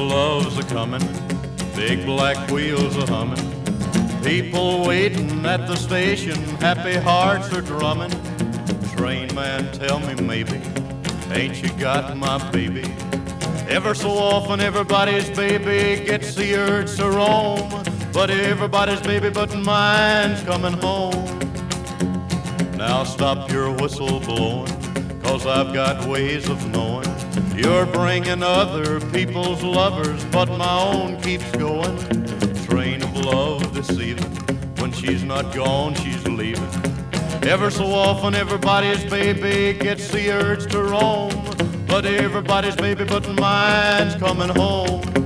love's a-comin', big black wheels a-hummin', people waiting at the station, happy hearts are drummin'. Train man, tell me maybe, ain't you got my baby? Ever so often everybody's baby gets the urge to roam, but everybody's baby but mine's coming home. Now stop your whistle blowing, 'cause I've got ways of knowing you're bringing other people's lovers, but my own keeps going. Train of love deceiving, when she's not gone, she's leaving. Ever so often everybody's baby gets the urge to roam, but everybody's baby but mine's coming home.